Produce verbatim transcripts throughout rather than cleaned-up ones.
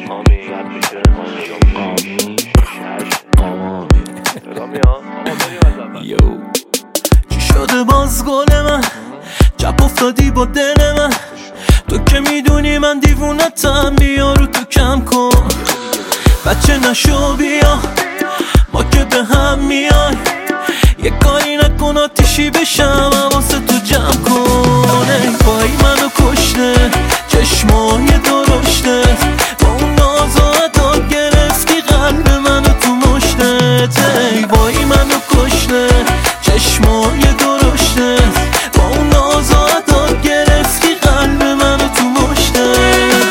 آمی رد میشه آمی آمی رامی ها آما بریم از یو چی شده باز گل من چپ افتادی با دل من تو که میدونی من دیوونتم بیا رو تو کم کن بچه نشو بیا ما که به هم میای یه کاری نکن آتیشی بشم حواست تو جمع کن ای پایی منو کشته چشمای درشتت با اون ناز و عداد گرفتی قلب منو تو مشتت ای پایی منو کشته چشمای درشتت با اون ناز و عداد گرفتی قلب منو تو مشتت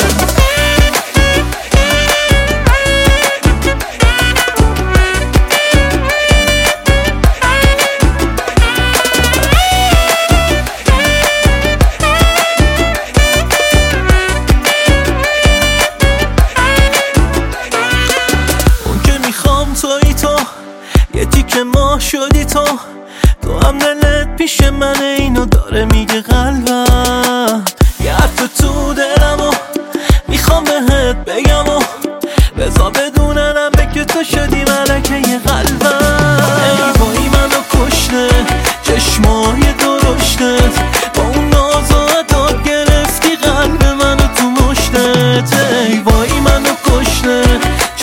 توی تو یه تیکه ما شدی تو تو هم دلت پیش من اینو داره میگه قلبم یه حرف تو دلم و میخوام بهت بگم و بذار بدوننم به که تو شدی ملکه یه قلبم ای وای منو کشته چشمای درشتت با اون ناز و عداد گرفتی قلب منو تو مشتت ای وای منو کشته